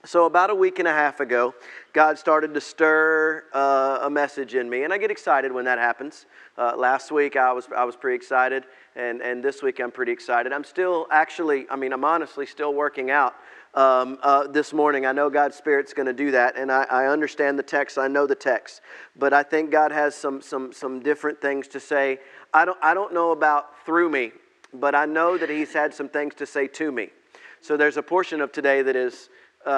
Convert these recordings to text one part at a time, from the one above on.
So about a week and a half ago, God started to stir a message in me, and I get excited when that happens. Last week I was pretty excited, and this week I'm pretty excited. I'm honestly still working out this morning. I know God's Spirit's going to do that, and I understand the text. I know the text, but I think God has some different things to say. I don't know about through me, but I know that He's had some things to say to me. So there's a portion of today that is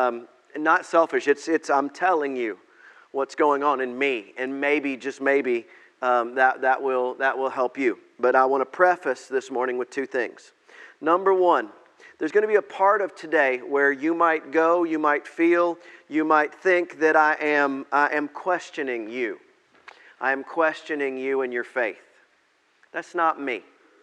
not selfish. It's I'm telling you what's going on in me, and maybe, just maybe, that will help you. But I want to preface this morning with two things. Number one, there's going to be a part of today where you might go, you might feel, you might think that I am questioning you. I am questioning you and your faith. That's not me.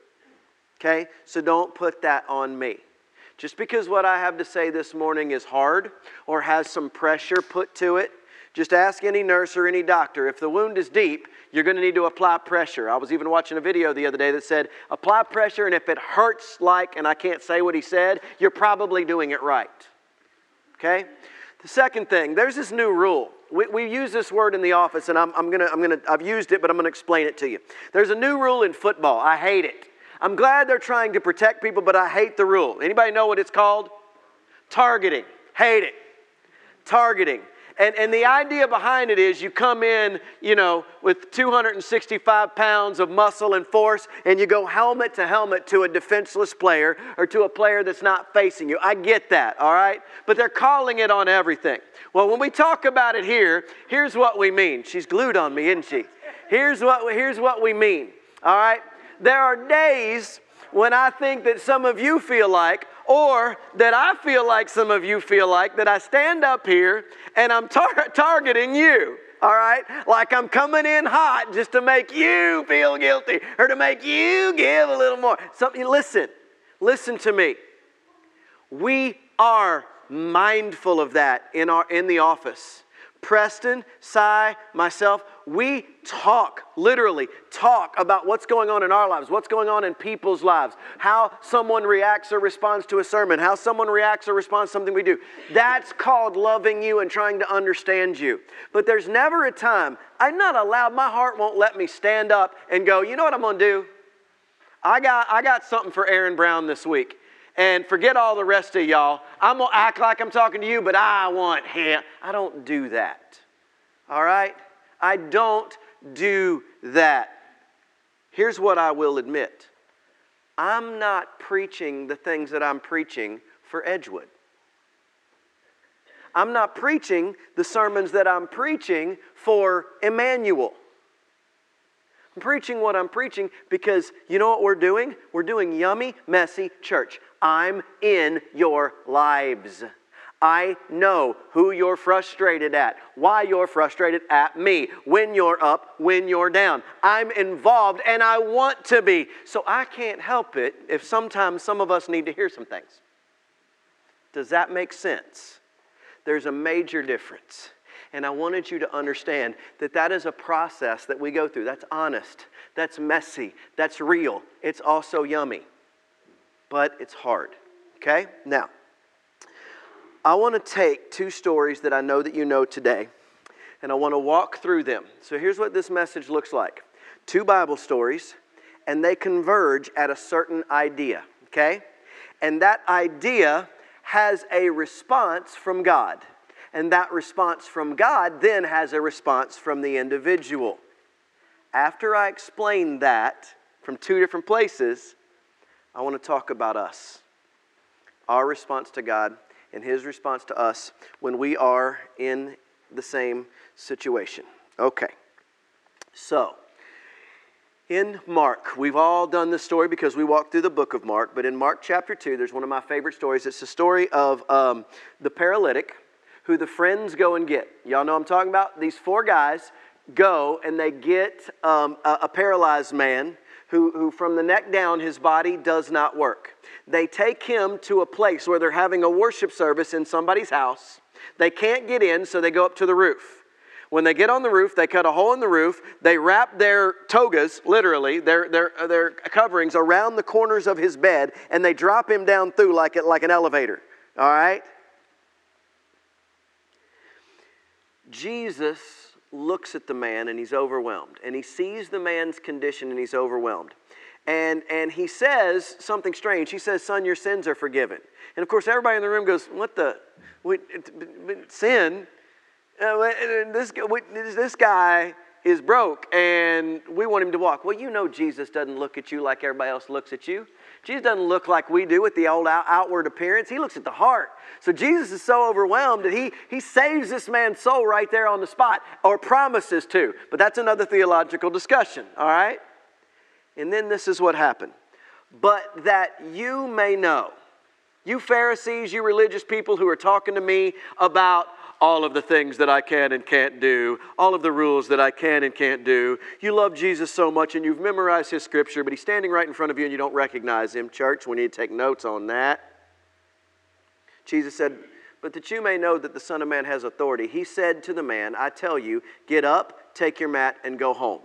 Okay? So don't put that on me. Just because what I have to say this morning is hard or has some pressure put to it, just ask any nurse or any doctor. If the wound is deep, you're going to need to apply pressure. I was even watching a video the other day that said, apply pressure, and if it hurts and I can't say what he said, you're probably doing it right. Okay? The second thing, there's this new rule. We use this word in the office, and I've used it, but I'm going to explain it to you. There's a new rule in football. I hate it. I'm glad they're trying to protect people, but I hate the rule. Anybody know what it's called? Targeting. Hate it. Targeting. And the idea behind it is you come in, with 265 pounds of muscle and force, and you go helmet to helmet to a defenseless player or to a player that's not facing you. I get that, all right? But they're calling it on everything. Well, when we talk about it here, here's what we mean. She's glued on me, isn't she? Here's what we mean, all right? There are days when I think that some of you feel like, or that I feel like some of you feel like, that I stand up here and I'm targeting you, all right? Like I'm coming in hot just to make you feel guilty or to make you give a little more. Listen to me. We are mindful of that in the office. Preston, Cy, myself, we literally talk about what's going on in our lives, what's going on in people's lives, how someone reacts or responds to a sermon, how someone reacts or responds to something we do. That's called loving you and trying to understand you. But there's never a time, I'm not allowed, my heart won't let me stand up and go, you know what I'm going to do? I got something for Aaron Brown this week. And forget all the rest of y'all. I'm going to act like I'm talking to you, but I want him. I don't do that. All right? I don't do that. Here's what I will admit. I'm not preaching the things that I'm preaching for Edgewood. I'm not preaching the sermons that I'm preaching for Emmanuel. I'm preaching what I'm preaching because you know what we're doing? We're doing yummy, messy church. I'm in your lives. I know who you're frustrated at, why you're frustrated at me, when you're up, when you're down. I'm involved and I want to be. So I can't help it if sometimes some of us need to hear some things. Does that make sense? There's a major difference. And I wanted you to understand that is a process that we go through. That's honest. That's messy. That's real. It's also yummy. But it's hard. Okay? Now, I want to take two stories that I know that you know today, and I want to walk through them. So here's what this message looks like. Two Bible stories, and they converge at a certain idea. Okay? And that idea has a response from God. And that response from God then has a response from the individual. After I explain that from two different places, I want to talk about us. Our response to God and His response to us when we are in the same situation. Okay. So, in Mark, we've all done this story because we walked through the book of Mark, but in Mark chapter 2, there's one of my favorite stories. It's the story of the paralytic who the friends go and get. Y'all know what I'm talking about? These four guys go and they get a paralyzed man who from the neck down, his body does not work. They take him to a place where they're having a worship service in somebody's house. They can't get in, so they go up to the roof. When they get on the roof, they cut a hole in the roof. They wrap their togas, literally, their coverings around the corners of his bed, and they drop him down through like an elevator. All right? Jesus looks at the man and he's overwhelmed. And he sees the man's condition and he's overwhelmed. And he says something strange. He says, son, your sins are forgiven. And of course, everybody in the room goes, what the? Sin? This guy is broke and we want him to walk. Well, you know Jesus doesn't look at you like everybody else looks at you. Jesus doesn't look like we do with the old outward appearance. He looks at the heart. So Jesus is so overwhelmed that he saves this man's soul right there on the spot, or promises to. But that's another theological discussion, all right? And then this is what happened. But that you may know, you Pharisees, you religious people who are talking to me about all of the things that I can and can't do, all of the rules that I can and can't do. You love Jesus so much and you've memorized his scripture, but he's standing right in front of you and you don't recognize him. Church, we need to take notes on that. Jesus said, but that you may know that the Son of Man has authority. He said to the man, I tell you, get up, take your mat, and go home.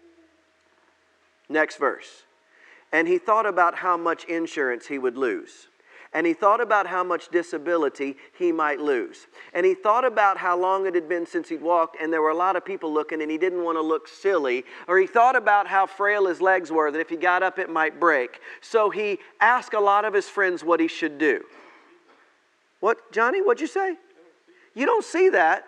Next verse. And he thought about how much insurance he would lose. And he thought about how much disability he might lose. And he thought about how long it had been since he'd walked, and there were a lot of people looking, and he didn't want to look silly. Or he thought about how frail his legs were, that if he got up it might break. So he asked a lot of his friends what he should do. What, Johnny, what'd you say? You don't see that.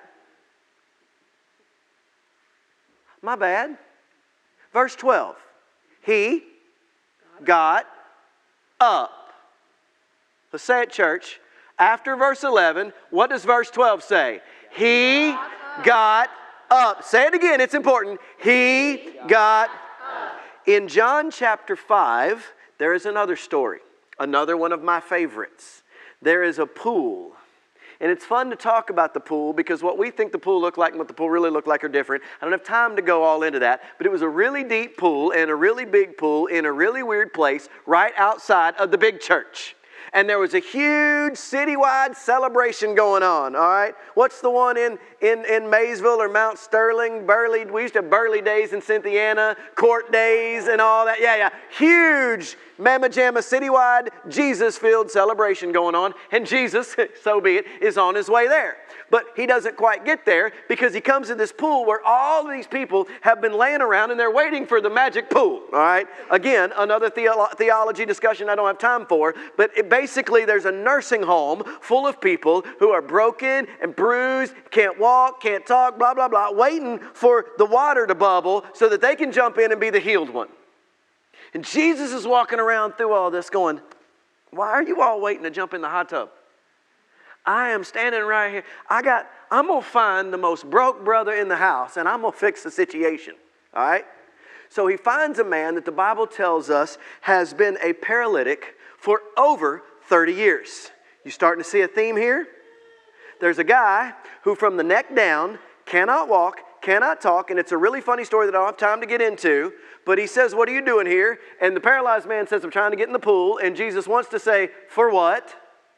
My bad. Verse 12. He got up. Let's say it, church. After verse 11, what does verse 12 say? He got up. Say it again, it's important. He got up. In John chapter 5, there is another story. Another one of my favorites. There is a pool. And it's fun to talk about the pool because what we think the pool looked like and what the pool really looked like are different. I don't have time to go all into that, but it was a really deep pool and a really big pool in a really weird place right outside of the big church. And there was a huge citywide celebration going on, all right? What's the one in Maysville or Mount Sterling? Burley, we used to have Burley Days in Cynthiana, Court Days and all that. Yeah. Huge Mamma Jamma citywide Jesus-filled celebration going on. And Jesus, so be it, is on his way there. But he doesn't quite get there because he comes to this pool where all of these people have been laying around and they're waiting for the magic pool, all right? Again, another theology discussion I don't have time for, but basically there's a nursing home full of people who are broken and bruised, can't walk, can't talk, blah, blah, blah, waiting for the water to bubble so that they can jump in and be the healed one. And Jesus is walking around through all this going, why are you all waiting to jump in the hot tub? I am standing right here. I'm going to find the most broke brother in the house and I'm going to fix the situation. All right? So he finds a man that the Bible tells us has been a paralytic for over 30 years. You starting to see a theme here? There's a guy who from the neck down cannot walk, cannot talk, and it's a really funny story that I don't have time to get into, but he says, what are you doing here? And the paralyzed man says, I'm trying to get in the pool, and Jesus wants to say, for what?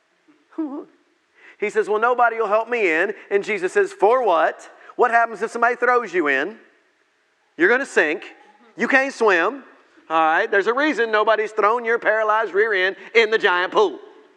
He says, well, nobody will help me in. And Jesus says, for what? What happens if somebody throws you in? You're going to sink. You can't swim. All right? There's a reason nobody's thrown your paralyzed rear end in the giant pool.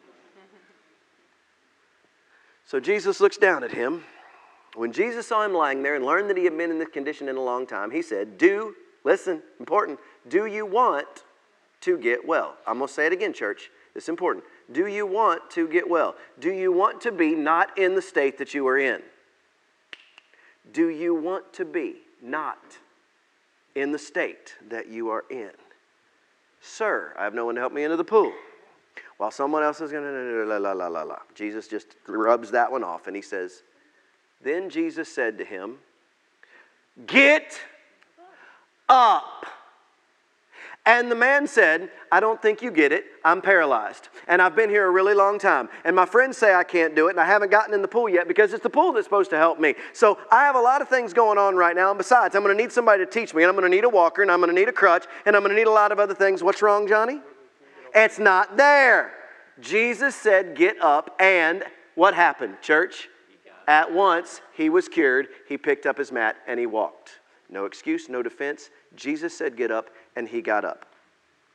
So Jesus looks down at him. When Jesus saw him lying there and learned that he had been in this condition in a long time, he said, listen, important, do you want to get well? I'm going to say it again, church. It's important. Do you want to get well? Do you want to be not in the state that you are in? Do you want to be not in the state that you are in? Sir, I have no one to help me into the pool. While someone else is going to la la la la la. Jesus just rubs that one off and he says, then Jesus said to him, get up. And the man said, I don't think you get it. I'm paralyzed. And I've been here a really long time. And my friends say I can't do it. And I haven't gotten in the pool yet because it's the pool that's supposed to help me. So I have a lot of things going on right now. And besides, I'm going to need somebody to teach me. And I'm going to need a walker. And I'm going to need a crutch. And I'm going to need a lot of other things. What's wrong, Johnny? It's not there. Jesus said, get up. And what happened, church? At once, he was cured. He picked up his mat and he walked. No excuse, no defense. Jesus said, get up, and he got up.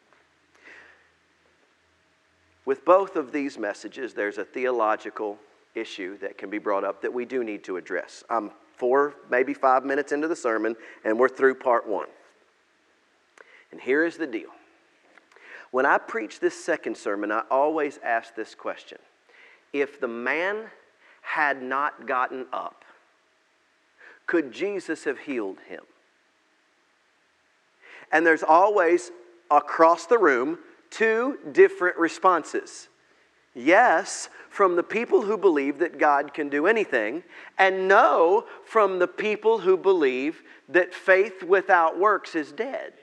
With both of these messages, there's a theological issue that can be brought up that we do need to address. I'm 4, maybe 5 minutes into the sermon, and we're through part 1. And here is the deal. When I preach this second sermon, I always ask this question. If the man had not gotten up, could Jesus have healed him? And there's always, across the room, 2 different responses. Yes, from the people who believe that God can do anything, and no, from the people who believe that faith without works is dead.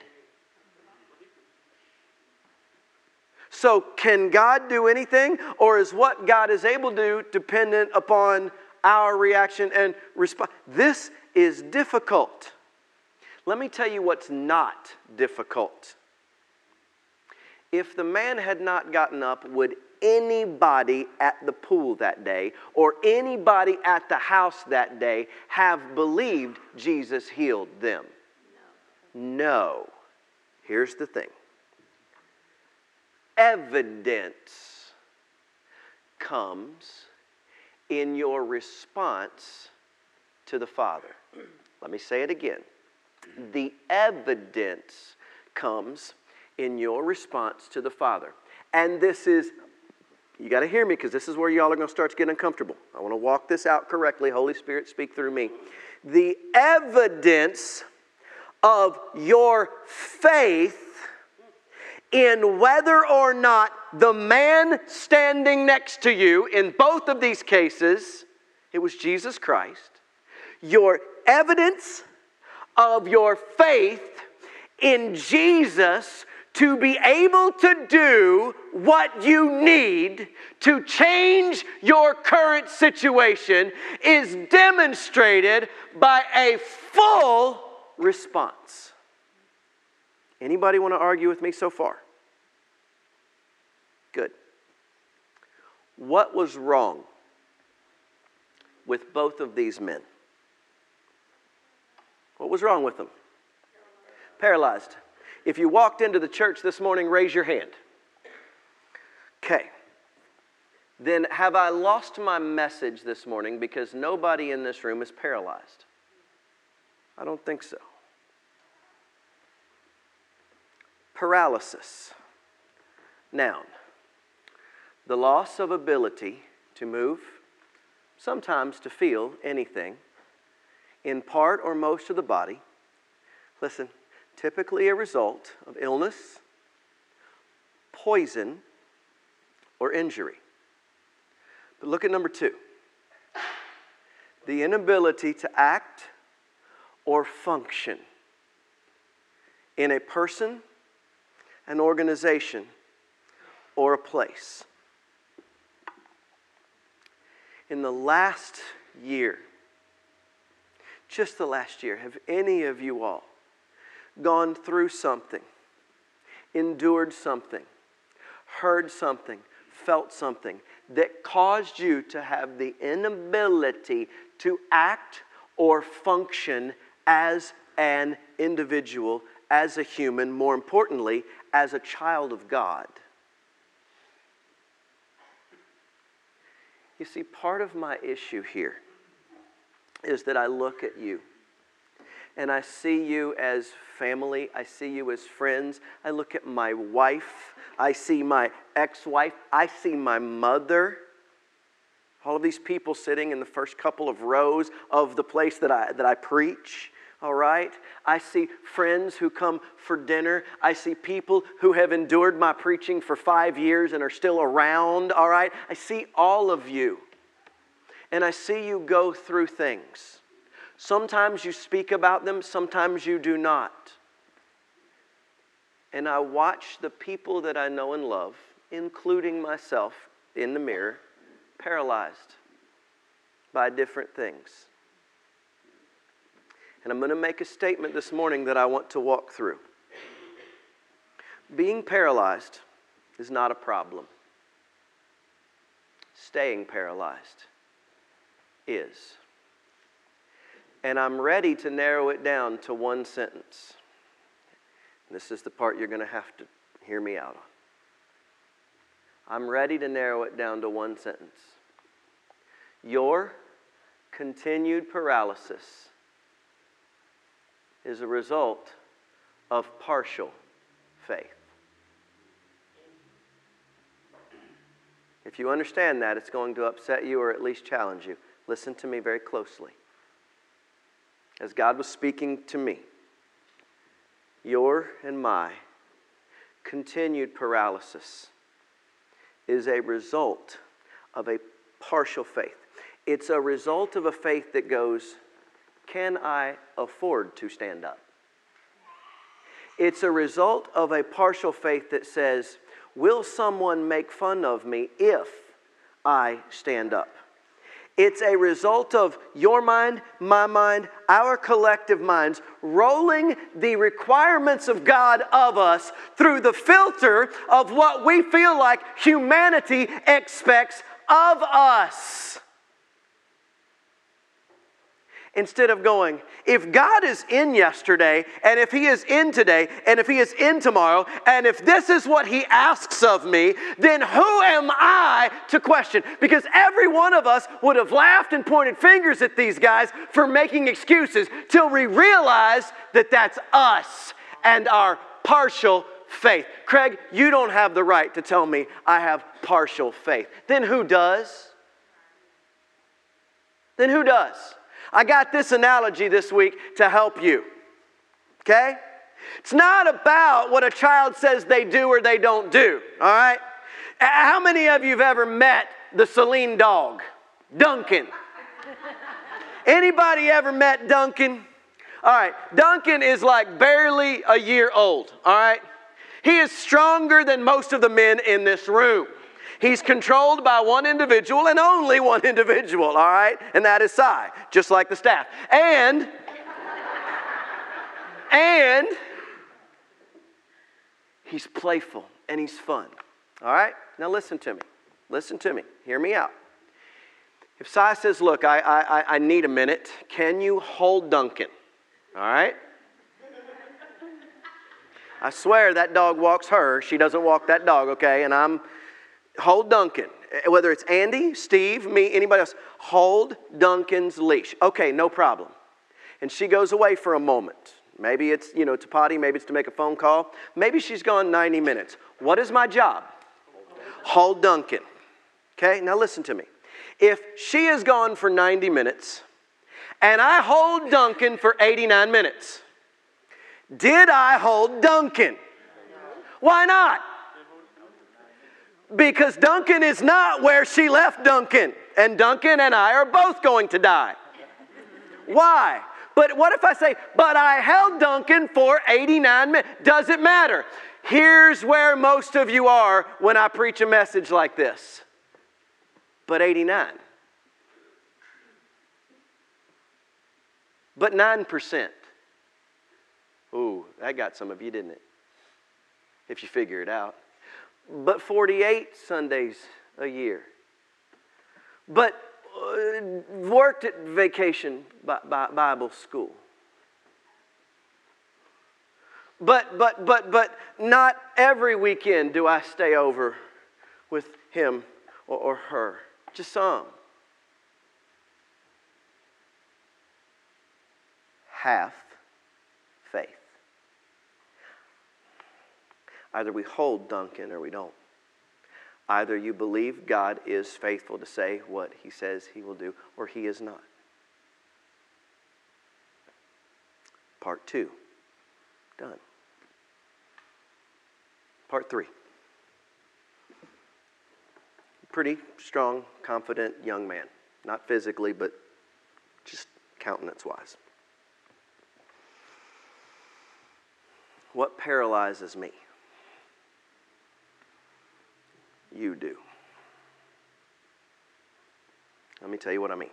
So can God do anything, or is what God is able to do dependent upon our reaction and response? This is difficult. Let me tell you what's not difficult. If the man had not gotten up, would anybody at the pool that day or anybody at the house that day have believed Jesus healed them? No. Here's the thing. Evidence comes in your response to the Father. Let me say it again. The evidence comes in your response to the Father. And this is, you got to hear me because this is where y'all are going to start to get uncomfortable. I want to walk this out correctly. Holy Spirit, speak through me. The evidence of your faith in whether or not the man standing next to you, in both of these cases, it was Jesus Christ. Your evidence of your faith in Jesus to be able to do what you need to change your current situation is demonstrated by a full response. Anybody want to argue with me so far? Good. What was wrong with both of these men? What was wrong with them? Paralyzed. If you walked into the church this morning, raise your hand. Okay. Then have I lost my message this morning because nobody in this room is paralyzed? I don't think so. Paralysis. Noun. The loss of ability to move, sometimes to feel anything, in part or most of the body. Listen, typically a result of illness, poison, or injury. But look at number 2. The inability to act or function in a person, an organization, or a place. In the last year, just the last year, have any of you all gone through something, endured something, heard something, felt something that caused you to have the inability to act or function as an individual, as a human, more importantly, as a child of God? You see, part of my issue here is that I look at you and I see you as family. I see you as friends. I look at my wife. I see my ex-wife. I see my mother. All of these people sitting in the first couple of rows of the place that I preach. All right? I see friends who come for dinner. I see people who have endured my preaching for 5 years and are still around. All right? I see all of you. And I see you go through things. Sometimes you speak about them, sometimes you do not. And I watch the people that I know and love, including myself in the mirror, paralyzed by different things. And I'm going to make a statement this morning that I want to walk through. Being paralyzed is not a problem. Staying paralyzed is. And I'm ready to narrow it down to one sentence. This is the part you're going to have to hear me out on. I'm ready to narrow it down to one sentence. Your continued paralysis is a result of partial faith. If you understand that, it's going to upset you or at least challenge you. Listen to me very closely. As God was speaking to me, your and my continued paralysis is a result of a partial faith. It's a result of a faith that goes, can I afford to stand up? It's a result of a partial faith that says, will someone make fun of me if I stand up? It's a result of your mind, my mind, our collective minds rolling the requirements of God of us through the filter of what we feel like humanity expects of us. Instead of going, if God is in yesterday, and if He is in today, and if He is in tomorrow, and if this is what He asks of me, then who am I to question? Because every one of us would have laughed and pointed fingers at these guys for making excuses till we realize that that's us and our partial faith. Craig, you don't have the right to tell me I have partial faith. Then who does? Then who does? I got this analogy this week to help you. Okay? It's not about what a child says they do or they don't do. All right? How many of you have ever met the Celine dog? Duncan. Anybody ever met Duncan? All right. Duncan is like barely a year old. All right? He is stronger than most of the men in this room. He's controlled by one individual and only one individual, all right? And that is Cy, just like the staff. And he's playful and he's fun, all right? Now listen to me. Listen to me. Hear me out. If Cy says, look, I need a minute, can you hold Duncan, all right? I swear that dog walks her. She doesn't walk that dog, okay? And hold Duncan. Whether it's Andy, Steve, me, anybody else, hold Duncan's leash. Okay, no problem. And she goes away for a moment. Maybe it's, to potty, maybe it's to make a phone call. Maybe she's gone 90 minutes. What is my job? Hold Duncan. Okay, now listen to me. If she is gone for 90 minutes and I hold Duncan for 89 minutes, did I hold Duncan? Why not? Because Duncan is not where she left Duncan. And Duncan and I are both going to die. Why? But what if I say, but I held Duncan for 89 minutes? Does it matter? Here's where most of you are when I preach a message like this. But 89. But 9%. Ooh, that got some of you, didn't it? If you figure it out. But 48 Sundays a year. But worked at Vacation Bible School. But not every weekend do I stay over with him or her. Just some. Half faith. Either we hold Duncan or we don't. Either you believe God is faithful to say what He says He will do, or He is not. Part 2. Done. Part 3. Pretty strong, confident young man. Not physically, but just countenance-wise. What paralyzes me? You do. Let me tell you what I mean.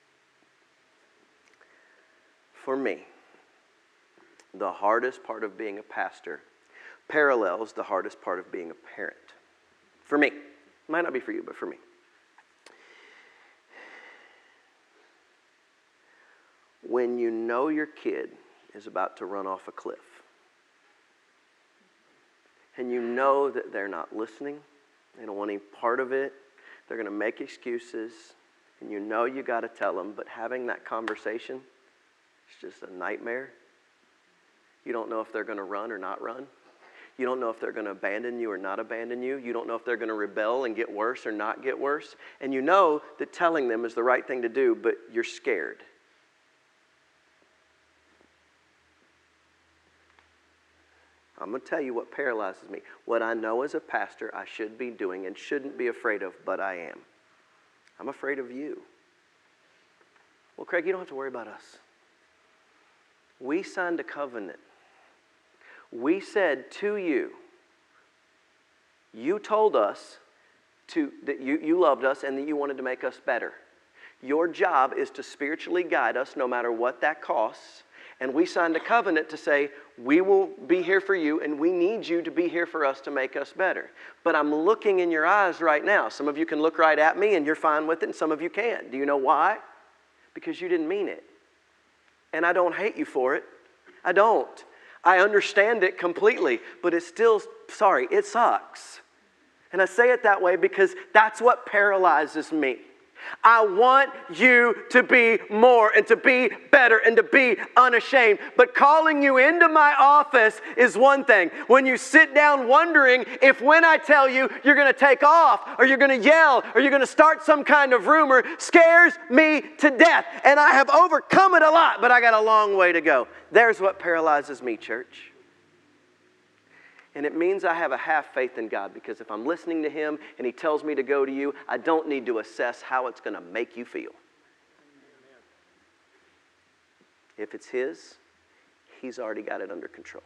For me, the hardest part of being a pastor parallels the hardest part of being a parent. For me. Might not be for you, but for me. When you know your kid is about to run off a cliff, and you know that they're not listening, they don't want any part of it, they're going to make excuses, and you know you got to tell them, but having that conversation is just a nightmare. You don't know if they're going to run or not run. You don't know if they're going to abandon you or not abandon you. You don't know if they're going to rebel and get worse or not get worse. And you know that telling them is the right thing to do, but you're scared. I'm going to tell you what paralyzes me. What I know as a pastor I should be doing and shouldn't be afraid of, but I am. I'm afraid of you. Well, Craig, you don't have to worry about us. We signed a covenant. We said to you, you told us that you loved us and that you wanted to make us better. Your job is to spiritually guide us no matter what that costs. And we signed a covenant to say, we will be here for you and we need you to be here for us to make us better. But I'm looking in your eyes right now. Some of you can look right at me and you're fine with it, and some of you can't. Do you know why? Because you didn't mean it. And I don't hate you for it. I don't. I understand it completely, but it's still, it sucks. And I say it that way because that's what paralyzes me. I want you to be more and to be better and to be unashamed. But calling you into my office is one thing. When you sit down wondering if when I tell you you're going to take off or you're going to yell or you're going to start some kind of rumor scares me to death. And I have overcome it a lot, but I got a long way to go. There's what paralyzes me, church. And it means I have a half faith in God, because if I'm listening to Him and He tells me to go to you, I don't need to assess how it's going to make you feel. If it's His, He's already got it under control.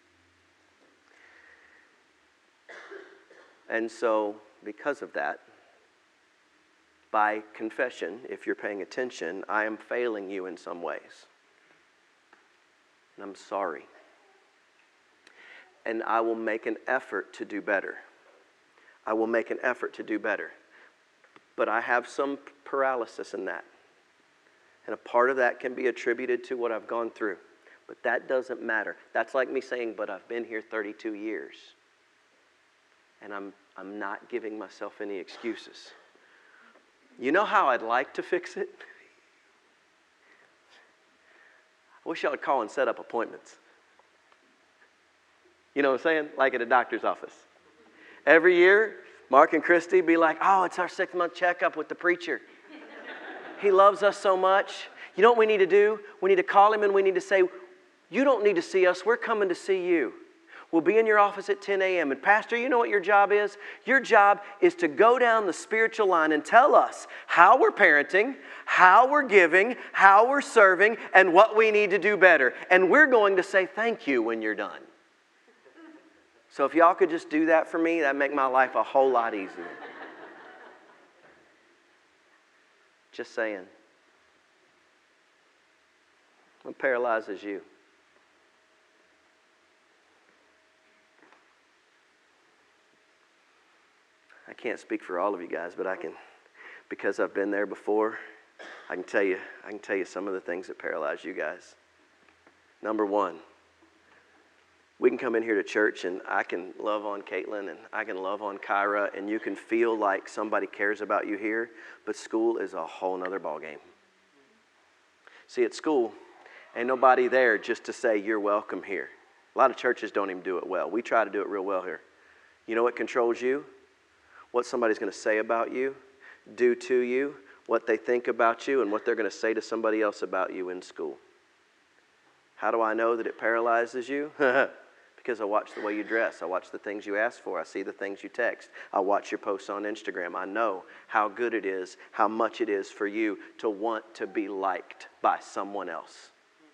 And so, because of that, by confession, if you're paying attention, I am failing you in some ways. And I'm sorry. And I will make an effort to do better. I will make an effort to do better. But I have some paralysis in that. And a part of that can be attributed to what I've gone through. But that doesn't matter. That's like me saying, but I've been here 32 years. And I'm not giving myself any excuses. You know how I'd like to fix it? I wish I would call and set up appointments. You know what I'm saying? Like at a doctor's office. Every year, Mark and Christy be like, oh, it's our 6-month checkup with the preacher. He loves us so much. You know what we need to do? We need to call him and we need to say, you don't need to see us. We're coming to see you. We'll be in your office at 10 a.m. And Pastor, you know what your job is? Your job is to go down the spiritual line and tell us how we're parenting, how we're giving, how we're serving, and what we need to do better. And we're going to say thank you when you're done. So if y'all could just do that for me, that'd make my life a whole lot easier. Just saying. What paralyzes you? I can't speak for all of you guys, but I can, because I've been there before, I can tell you some of the things that paralyze you guys. Number one, we can come in here to church and I can love on Caitlin and I can love on Kyra and you can feel like somebody cares about you here, but school is a whole nother ballgame. See, at school, ain't nobody there just to say you're welcome here. A lot of churches don't even do it well. We try to do it real well here. You know what controls you? What somebody's going to say about you, do to you, what they think about you, and what they're going to say to somebody else about you in school. How do I know that it paralyzes you? Because I watch the way you dress. I watch the things you ask for. I see the things you text. I watch your posts on Instagram. I know how good it is, how much it is for you to want to be liked by someone else.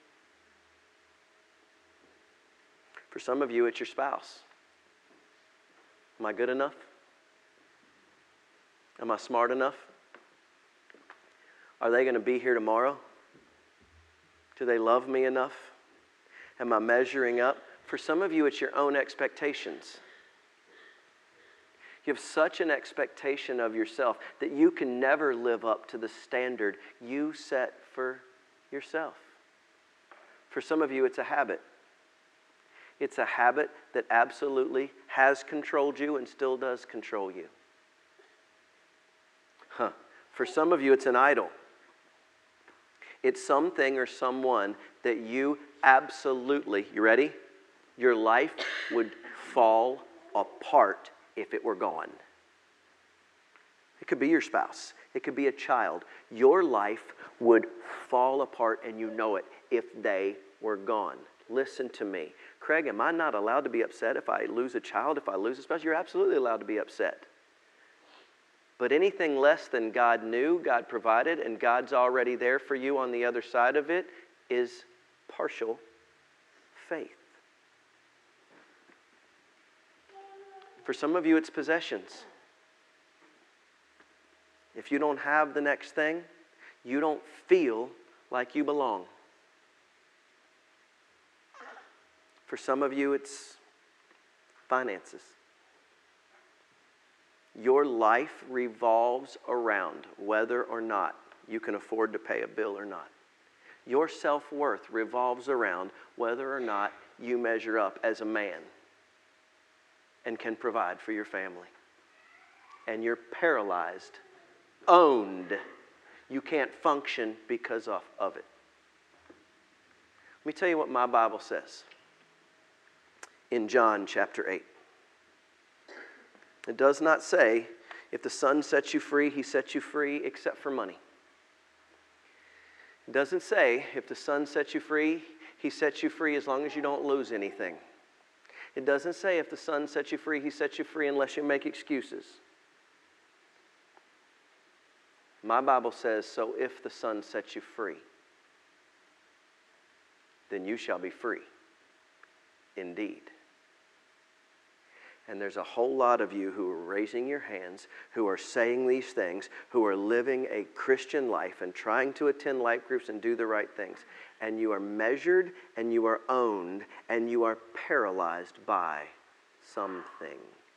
For some of you, it's your spouse. Am I good enough? Am I smart enough? Are they going to be here tomorrow? Do they love me enough? Am I measuring up? For some of you, it's your own expectations. You have such an expectation of yourself that you can never live up to the standard you set for yourself. For some of you, it's a habit. It's a habit that absolutely has controlled you and still does control you. For some of you, it's an idol. It's something or someone that you absolutely, you ready? Your life would fall apart if it were gone. It could be your spouse. It could be a child. Your life would fall apart, and you know it, if they were gone. Listen to me. Craig, am I not allowed to be upset if I lose a child, if I lose a spouse? You're absolutely allowed to be upset. But anything less than God knew, God provided, and God's already there for you on the other side of it is partial faith. For some of you, it's possessions. If you don't have the next thing, you don't feel like you belong. For some of you, it's finances. Your life revolves around whether or not you can afford to pay a bill or not. Your self-worth revolves around whether or not you measure up as a man and can provide for your family. And you're paralyzed, owned. You can't function because of it. Let me tell you what my Bible says in John chapter 8. It does not say, if the Son sets you free, He sets you free except for money. It doesn't say, if the Son sets you free, He sets you free as long as you don't lose anything. It doesn't say, if the Son sets you free, He sets you free unless you make excuses. My Bible says, so if the Son sets you free, then you shall be free indeed. And there's a whole lot of you who are raising your hands, who are saying these things, who are living a Christian life and trying to attend life groups and do the right things. And you are measured and you are owned and you are paralyzed by something,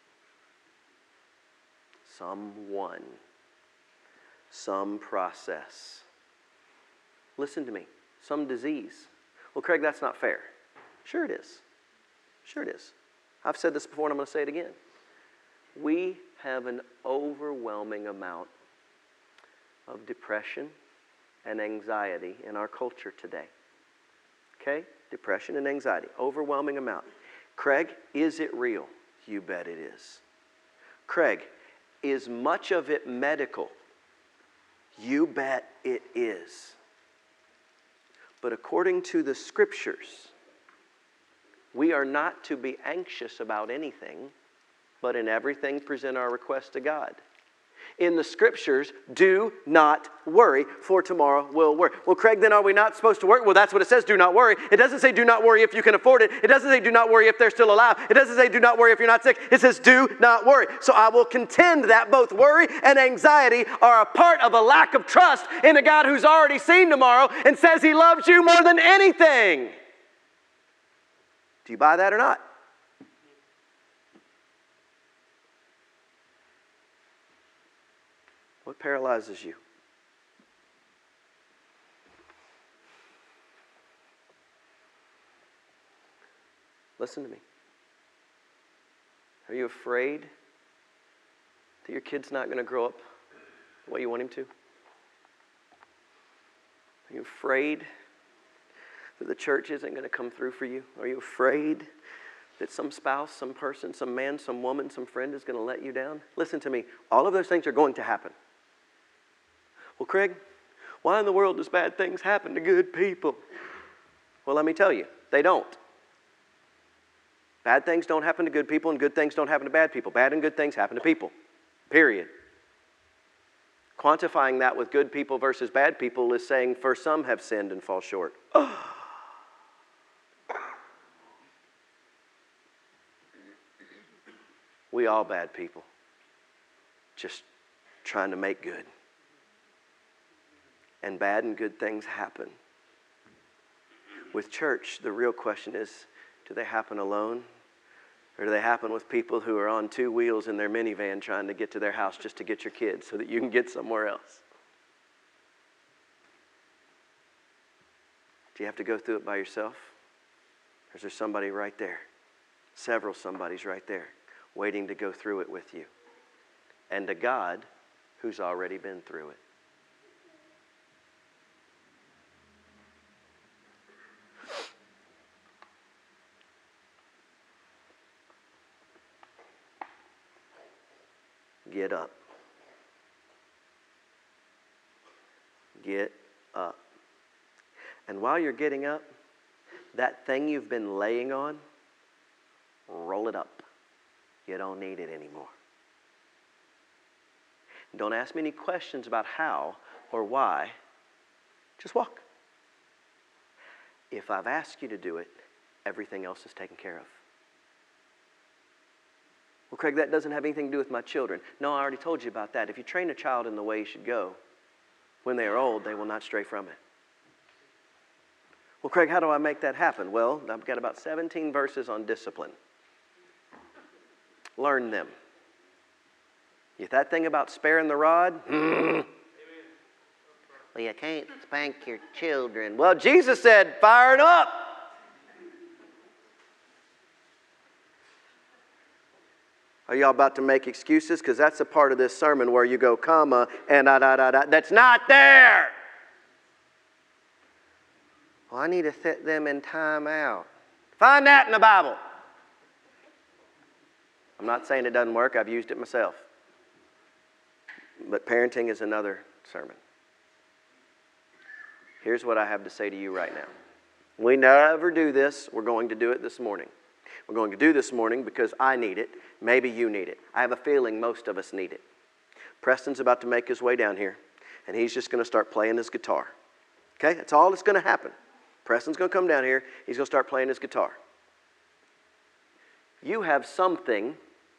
someone, some process. Listen to me. Some disease. Well, Craig, that's not fair. Sure it is. Sure it is. I've said this before and I'm going to say it again. We have an overwhelming amount of depression and anxiety in our culture today. Okay? Depression and anxiety. Overwhelming amount. Craig, is it real? You bet it is. Craig, is much of it medical? You bet it is. But according to the Scriptures, we are not to be anxious about anything, but in everything present our request to God. In the Scriptures, do not worry, for tomorrow will worry. Well, Craig, then are we not supposed to worry? Well, that's what it says, do not worry. It doesn't say do not worry if you can afford it. It doesn't say do not worry if they're still alive. It doesn't say do not worry if you're not sick. It says do not worry. So I will contend that both worry and anxiety are a part of a lack of trust in a God who's already seen tomorrow and says He loves you more than anything. Do you buy that or not? What paralyzes you? Listen to me. Are you afraid that your kid's not going to grow up the way you want him to? Are you afraid that the church isn't going to come through for you? Are you afraid that some spouse, some person, some man, some woman, some friend is going to let you down? Listen to me. All of those things are going to happen. Well, Craig, why in the world does bad things happen to good people? Well, let me tell you, they don't. Bad things don't happen to good people, and good things don't happen to bad people. Bad and good things happen to people. Period. Quantifying that with good people versus bad people is saying, for some have sinned and fall short. We all bad people, just trying to make good. And bad and good things happen. With church, the real question is, do they happen alone? Or do they happen with people who are on two wheels in their minivan trying to get to their house just to get your kids so that you can get somewhere else? Do you have to go through it by yourself? Or is there somebody right there? Several somebodies right there waiting to go through it with you. And a God who's already been through it. get up. Get up. And while you're getting up, that thing you've been laying on, roll it up. You don't need it anymore. Don't ask me any questions about how or why. Just walk. If I've asked you to do it, everything else is taken care of. Well, Craig, that doesn't have anything to do with my children. No, I already told you about that. If you train a child in the way he should go, when they are old, they will not stray from it. Well, Craig, how do I make that happen? Well, I've got about 17 verses on discipline. Learn them. If that thing about sparing the rod, well, you can't spank your children. Well, Jesus said, fire it up. Are y'all about to make excuses? Because that's a part of this sermon where you go, comma, and that's not there. Well, I need to set them in time out. Find that in the Bible. I'm not saying it doesn't work. I've used it myself. But parenting is another sermon. Here's what I have to say to you right now. We never do this. We're going to do it this morning. We're going to do this morning because I need it. Maybe you need it. I have a feeling most of us need it. Preston's about to make his way down here, and he's just going to start playing his guitar. Okay? That's all that's going to happen. Preston's going to come down here. He's going to start playing his guitar. You have something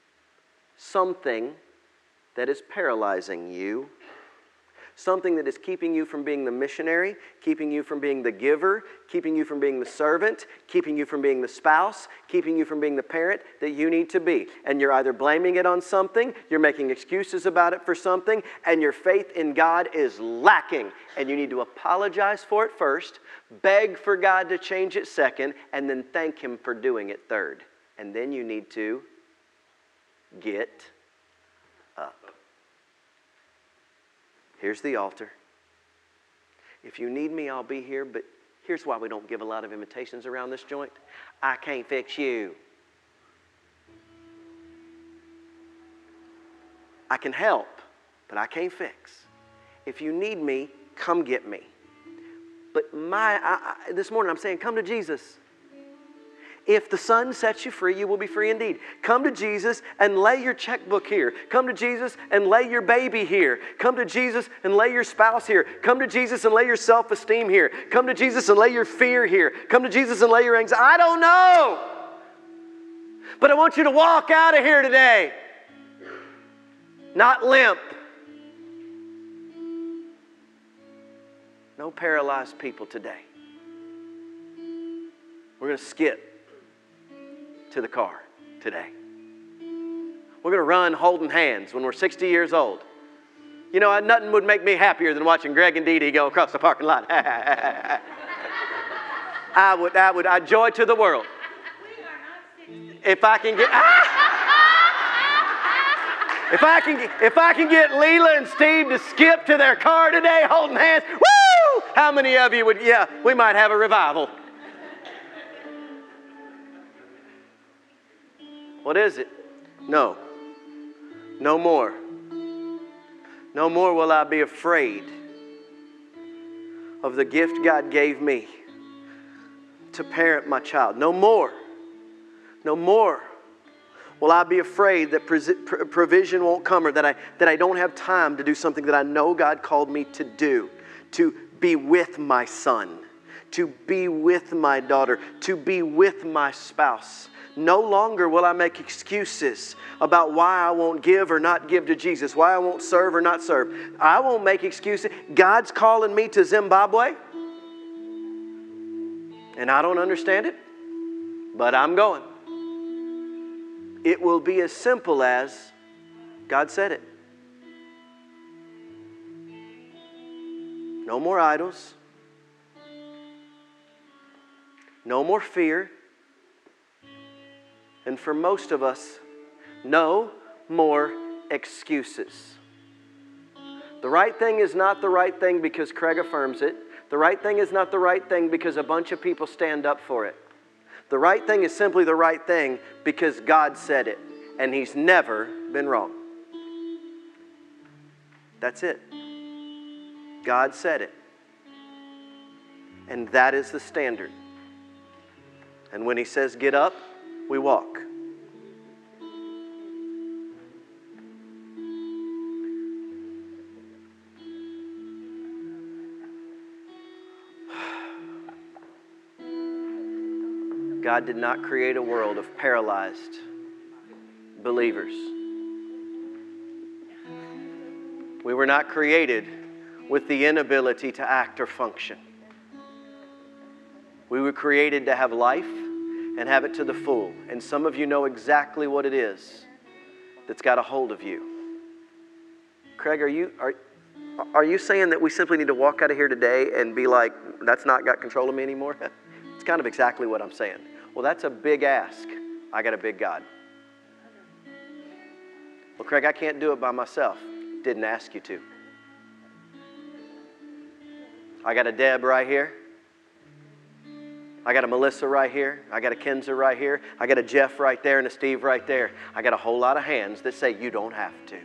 that is paralyzing you. Something that is keeping you from being the missionary, keeping you from being the giver, keeping you from being the servant, keeping you from being the spouse, keeping you from being the parent that you need to be. And you're either blaming it on something, you're making excuses about it for something, and your faith in God is lacking. And you need to apologize for it first, beg for God to change it second, and then thank Him for doing it third. And then you need to get up. Here's the altar. If you need me, I'll be here, but here's why we don't give a lot of invitations around this joint. I can't fix you. I can help, but I can't fix. If you need me, come get me. But this morning I'm saying, come to Jesus. If the Son sets you free, you will be free indeed. Come to Jesus and lay your checkbook here. Come to Jesus and lay your baby here. Come to Jesus and lay your spouse here. Come to Jesus and lay your self-esteem here. Come to Jesus and lay your fear here. Come to Jesus and lay your anxiety. I don't know. But I want you to walk out of here today. Not limp. No paralyzed people today. We're going to skip to the car today. We're going to run holding hands when we're 60 years old. You know, nothing would make me happier than watching Greg and Dee Dee go across the parking lot. I'd joy to the world. If I can get if I can get Leela and Steve to skip to their car today holding hands, woo! How many of you would, we might have a revival. What is it? No. No more. No more will I be afraid of the gift God gave me to parent my child. No more. No more will I be afraid that provision won't come, or that I don't have time to do something that I know God called me to do. To be with my son. To be with my daughter. To be with my spouse. No longer will I make excuses about why I won't give or not give to Jesus, why I won't serve or not serve. I won't make excuses. God's calling me to Zimbabwe, and I don't understand it, but I'm going. It will be as simple as God said it. No more idols. No more fear. And for most of us, no more excuses. The right thing is not the right thing because Craig affirms it. The right thing is not the right thing because a bunch of people stand up for it. The right thing is simply the right thing because God said it, and He's never been wrong. That's it. God said it. And that is the standard. And when he says get up, we walk. God did not create a world of paralyzed believers. We were not created with the inability to act or function. We were created to have life and have it to the full. And some of you know exactly what it is that's got a hold of you. Craig, are you saying that we simply need to walk out of here today and be like, that's not got control of me anymore? It's kind of exactly what I'm saying. Well, that's a big ask. I got a big God. Well, Craig, I can't do it by myself. Didn't ask you to. I got a Deb right here. I got a Melissa right here. I got a Kenza right here. I got a Jeff right there and a Steve right there. I got a whole lot of hands that say you don't have to.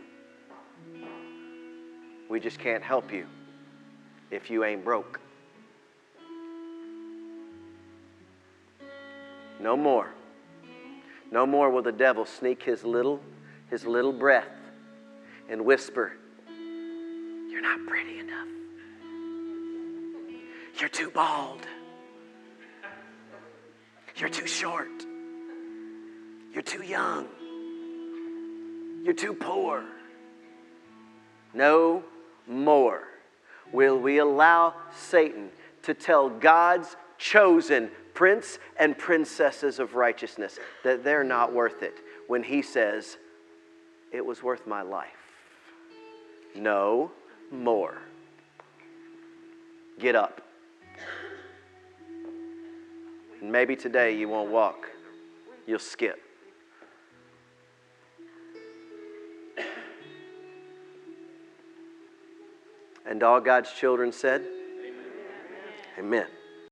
We just can't help you if you ain't broke. No more. No more will the devil sneak his little breath and whisper, you're not pretty enough. You're too bald. You're too short. You're too young. You're too poor. No more will we allow Satan to tell God's chosen prince and princesses of righteousness that they're not worth it when he says, it was worth my life. No more. Get up. And maybe today you won't walk. You'll skip. And all God's children said, Amen. Amen.